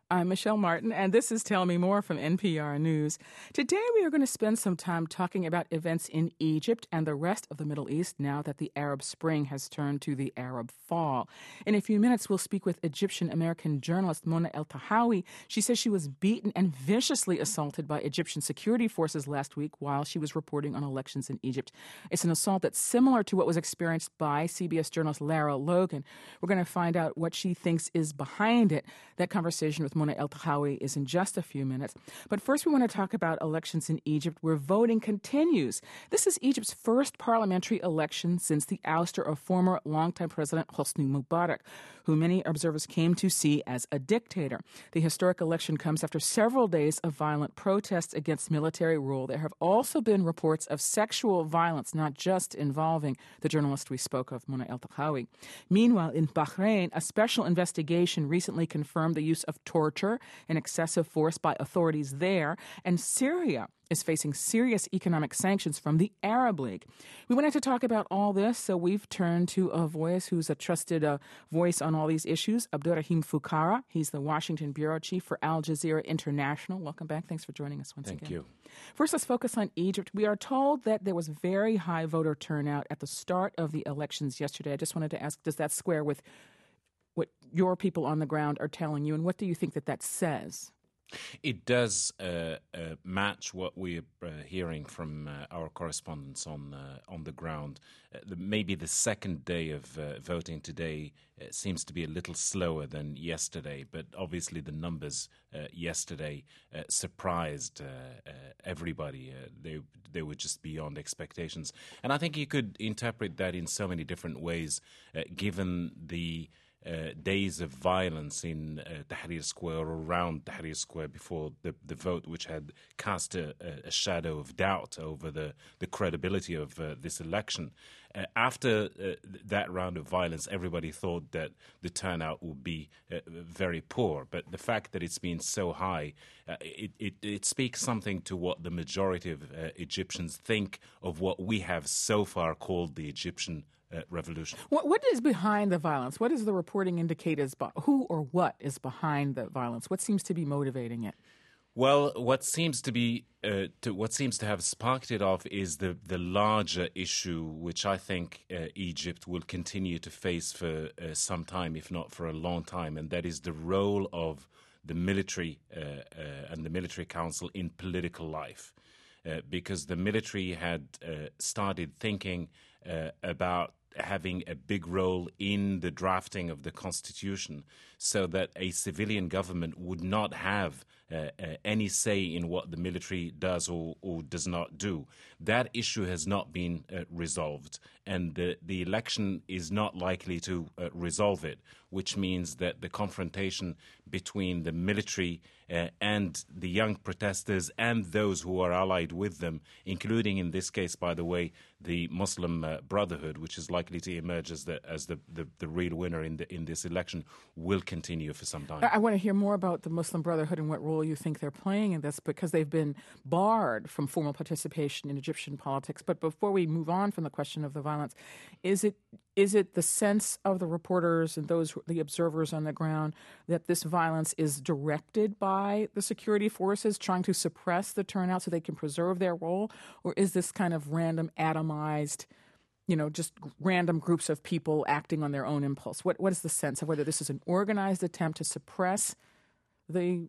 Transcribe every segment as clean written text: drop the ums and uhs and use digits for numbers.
I'm Michelle Martin, and this is Tell Me More from NPR News. Today, we are going to spend some time talking about events in Egypt and the rest of the Middle East now that the Arab Spring has turned to the Arab Fall. In a few minutes, we'll speak with Egyptian-American journalist Mona El-Tahawy. She says she was beaten and viciously assaulted by Egyptian security forces last week while she was reporting on elections in Egypt. It's an assault that's similar to what was experienced by CBS journalist Lara Logan. We're going to find out what she thinks is behind it. That conversation with Mona El-Tahawy is in just a few minutes. But first, we want to talk about elections in Egypt where voting continues. This is Egypt's first parliamentary election since the ouster of former longtime President Hosni Mubarak, who many observers came to see as a dictator. The historic election comes after several days of violent protests against military rule. There have also been reports of sexual violence, not just involving the journalist we spoke of, Mona El-Tahawy. Meanwhile, in Bahrain, a special investigation recently confirmed the use of torture and excessive force by authorities there, and Syria is facing serious economic sanctions from the Arab League. We wanted to talk about all this, so we've turned to a voice who's a trusted voice on all these issues, Abdurrahim Foucara. He's the Washington bureau chief for Al Jazeera International. Welcome back. Thanks for joining us once again. Thank you. First, let's focus on Egypt. We are told that there was very high voter turnout at the start of the elections yesterday. I just wanted to ask, does that square with what your people on the ground are telling you, and what do you think that says? It does match what we're hearing from our correspondents on the ground. Maybe the second day of voting today seems to be a little slower than yesterday, but obviously the numbers yesterday surprised everybody. They were just beyond expectations. And I think you could interpret that in so many different ways, given the days of violence in Tahrir Square or around Tahrir Square before the vote, which had cast a shadow of doubt over the credibility of this election. After that round of violence, everybody thought that the turnout would be very poor. But the fact that it's been so high, it speaks something to what the majority of Egyptians think of what we have so far called the Egyptian revolution. What is behind the violence? What does the reporting indicate is who or what is behind the violence? What seems to be motivating it? Well, what seems to have sparked it off is the larger issue, which I think Egypt will continue to face for some time, if not for a long time, and that is the role of the military and the military council in political life, because the military had started thinking about having a big role in the drafting of the constitution so that a civilian government would not have any say in what the military does or does not do. That issue has not been resolved, and the election is not likely to resolve it, which means that the confrontation between the military and the young protesters and those who are allied with them, including in this case, by the way, the Muslim Brotherhood, which is likely to emerge as the real winner in this election, will continue for some time. I want to hear more about the Muslim Brotherhood and what role you think they're playing in this, because they've been barred from formal participation in Egyptian politics. But before we move on from the question of the violence, is it the sense of the reporters and the observers on the ground that this violence is directed by the security forces trying to suppress the turnout so they can preserve their role? Or is this kind of random, atomized, just random groups of people acting on their own impulse? What is the sense of whether this is an organized attempt to suppress those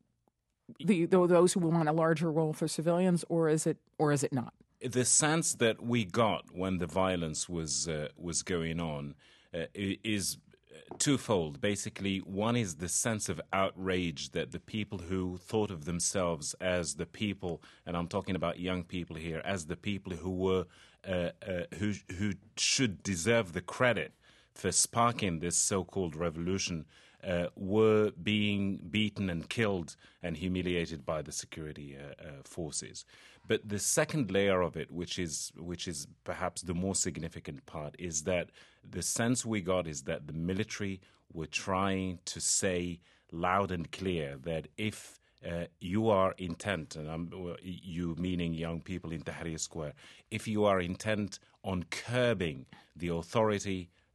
who want a larger role for civilians, or is it not? The sense that we got when the violence was going on is twofold. Basically, one is the sense of outrage that the people who thought of themselves as the people, and I'm talking about young people here, as the people who were who should deserve the credit for sparking this so-called revolution, were being beaten and killed and humiliated by the security forces. But the second layer of it, which is perhaps the more significant part, is that the sense we got is that the military were trying to say loud and clear that if you are intent, and you meaning young people in Tahrir Square, if you are intent on curbing the authority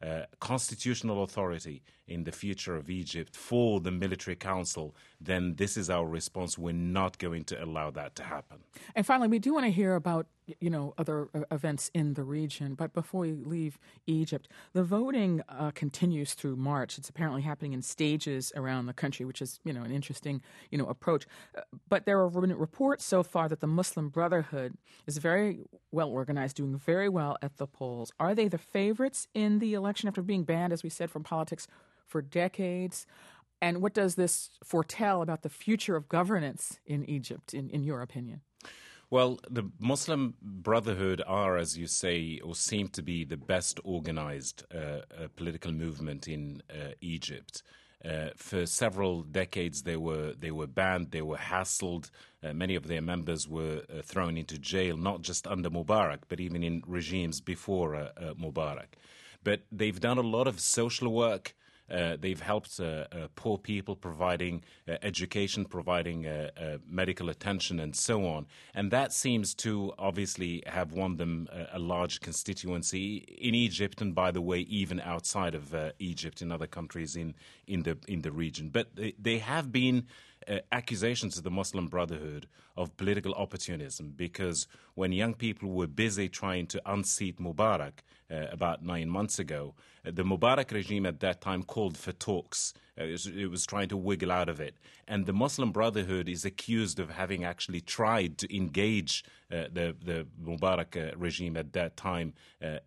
constitutional authority in the future of Egypt for the military council, then this is our response. We're not going to allow that to happen. And finally, we do want to hear about, other events in the region. But before we leave Egypt, the voting continues through March. It's apparently happening in stages around the country, which is, an interesting, approach. But there are reports so far that the Muslim Brotherhood is very well organized, doing very well at the polls. Are they the favorites in the election after being banned, as we said, from politics for decades? And what does this foretell about the future of governance in Egypt, in your opinion? Well, the Muslim Brotherhood are, as you say, or seem to be the best organized political movement in Egypt. For several decades, they were banned, they were hassled. Many of their members were thrown into jail, not just under Mubarak, but even in regimes before Mubarak. But they've done a lot of social work. They've helped poor people, providing education, providing medical attention, and so on. And that seems to obviously have won them a large constituency in Egypt, and by the way, even outside of Egypt, in other countries in the region. But they have been accusations of the Muslim Brotherhood of political opportunism, because when young people were busy trying to unseat Mubarak about 9 months ago, the Mubarak regime at that time called for talks. It was trying to wiggle out of it. And the Muslim Brotherhood is accused of having actually tried to engage the Mubarak regime at that time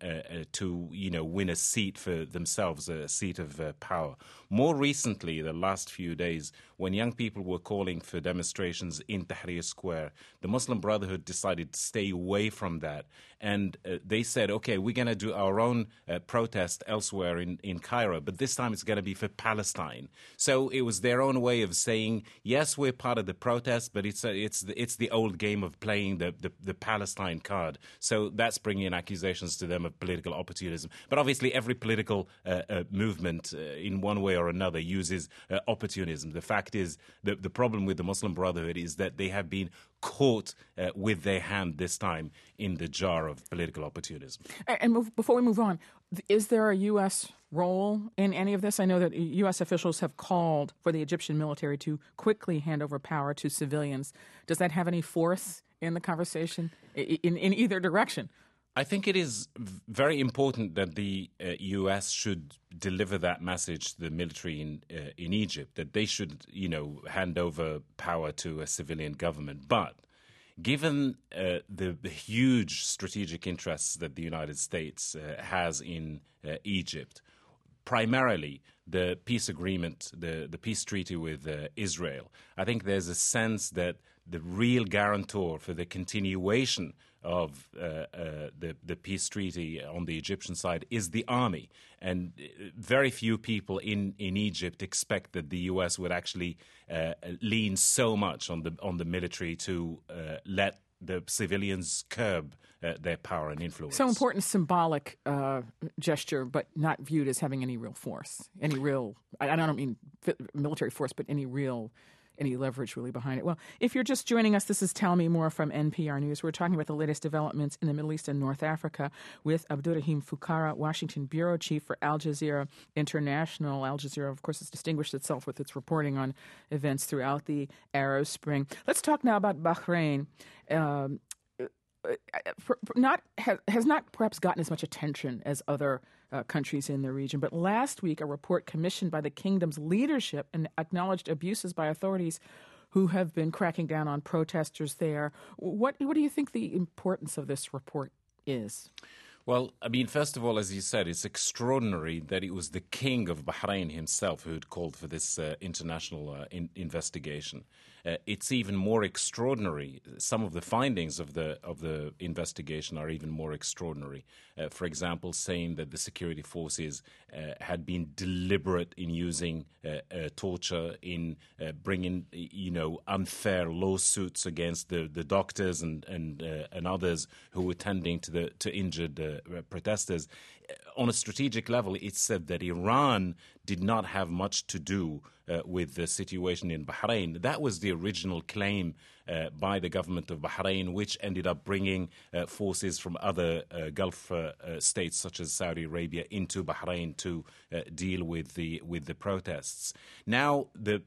to, win a seat for themselves, a seat of power. More recently, the last few days, when young people were calling for demonstrations in Tahrir Square, the Muslim Brotherhood decided to stay away from that. And they said, okay, we're going to do our own protest elsewhere in Cairo, but this time it's going to be for Palestine. So it was their own way of saying, yes, we're part of the protest, but it's the old game of playing the Palestine card. So that's bringing accusations to them of political opportunism. But obviously every political movement in one way or another uses opportunism. The fact is, the problem with the Muslim Brotherhood is that they have been caught with their hand this time in the jar of political opportunism. And before we move on, is there a U.S. role in any of this? I know that U.S. officials have called for the Egyptian military to quickly hand over power to civilians. Does that have any force in the conversation in either direction? I think it is very important that the U.S. should deliver that message to the military in Egypt, that they should, hand over power to a civilian government. But given the huge strategic interests that the United States has in Egypt, primarily the peace agreement, the peace treaty with Israel, I think there's a sense that the real guarantor for the continuation of the peace treaty on the Egyptian side is the army. And very few people in Egypt expect that the U.S. would actually lean so much on the military to let the civilians curb their power and influence. So important symbolic gesture, but not viewed as having any real force, any real, I don't mean military force, but any leverage really behind it. Well, if you're just joining us, this is Tell Me More from NPR News. We're talking about the latest developments in the Middle East and North Africa with Abdurrahim Fukara, Washington bureau chief for Al Jazeera International. Al Jazeera, of course, has distinguished itself with its reporting on events throughout the Arab Spring. Let's talk now about Bahrain. Has not perhaps gotten as much attention as other countries in the region. But last week, a report commissioned by the kingdom's leadership and acknowledged abuses by authorities who have been cracking down on protesters there. What do you think the importance of this report is? Well, I mean, first of all, as you said, it's extraordinary that it was the king of Bahrain himself who had called for this international investigation. It's even more extraordinary. Some of the findings of the investigation are even more extraordinary. For example, saying that the security forces had been deliberate in using torture, in bringing unfair lawsuits against the doctors and others who were tending to injured protesters. on a strategic level, it said that Iran did not have much to do with the situation in Bahrain. That was the original claim by the government of Bahrain, which ended up bringing forces from other Gulf states such as Saudi Arabia into Bahrain to deal with the protests. Now, the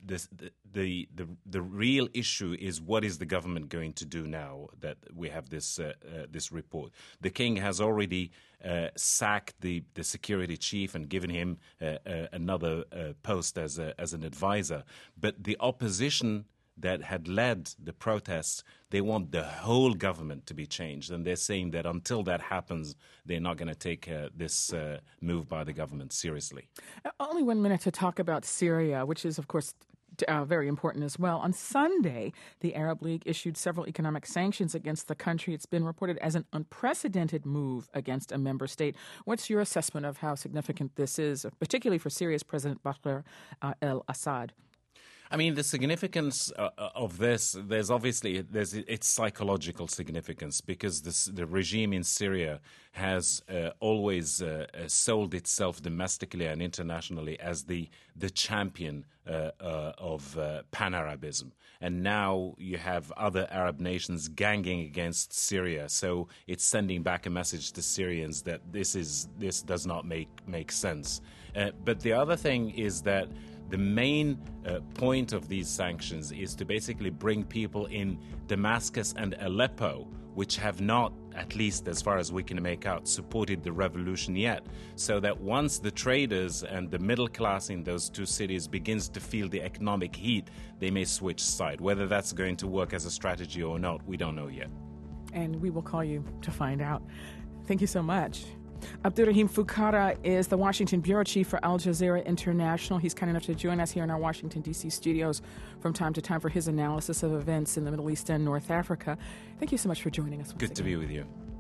real issue is, what is the government going to do now that we have this report? The king has already sacked the security chief and given him another post as an advisor. But the opposition that had led the protests, they want the whole government to be changed. And they're saying that until that happens, they're not going to take this move by the government seriously. Only 1 minute to talk about Syria, which is, of course, very important as well. On Sunday, the Arab League issued several economic sanctions against the country. It's been reported as an unprecedented move against a member state. What's your assessment of how significant this is, particularly for Syria's President Bashar al-Assad? I mean, the significance of this, there's its psychological significance, because the regime in Syria has always sold itself domestically and internationally as the champion of pan-Arabism. And now you have other Arab nations ganging against Syria. So it's sending back a message to Syrians that this does not make sense. But the other thing is that the main point of these sanctions is to basically bring people in Damascus and Aleppo, which have not, at least as far as we can make out, supported the revolution yet, so that once the traders and the middle class in those two cities begins to feel the economic heat, they may switch side. Whether that's going to work as a strategy or not, we don't know yet. And we will call you to find out. Thank you so much. Abdurrahim Foukara is the Washington bureau chief for Al Jazeera International. He's kind enough to join us here in our Washington, D.C. studios from time to time for his analysis of events in the Middle East and North Africa. Thank you so much for joining us. Good to be with you.